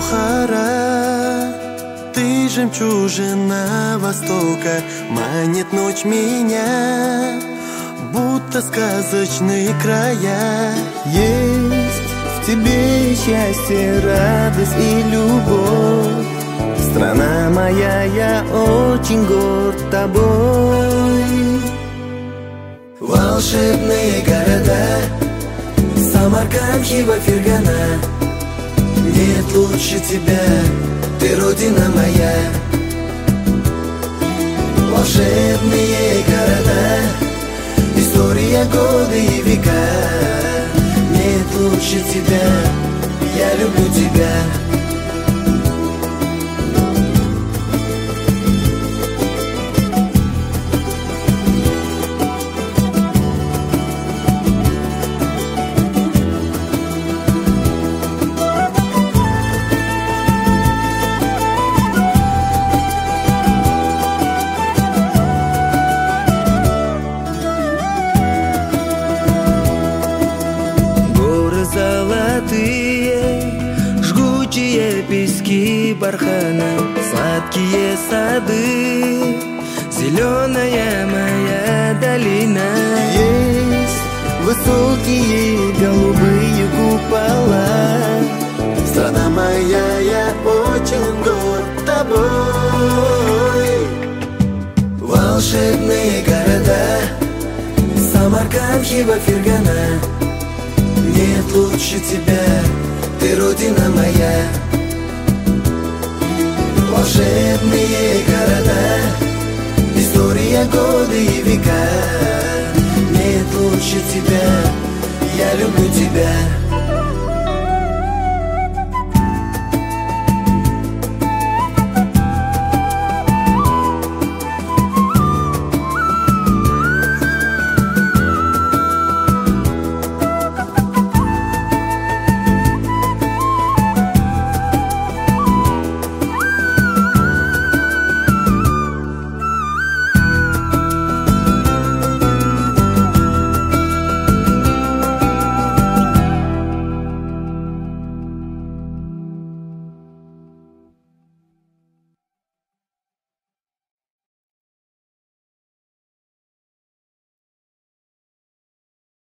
Бухара, ты жемчужина Востока, манит ночь меня, будто сказочные края. Есть в тебе счастье, радость и любовь. Страна моя, я очень горд тобой. Волшебные города, Самарканд, Хива, Фергана. Нет лучше тебя, ты родина моя. Волшебные города, история, годы и века. Нет лучше тебя, я люблю тебя. Золотые, жгучие пески бархана, сладкие сады, зеленая моя долина. Есть высокие голубые купола. Страна моя, я очень горд тобой. Волшебные города, Самарканд, Хива, Фергана. Нет лучше тебя, ты родина моя. Волшебные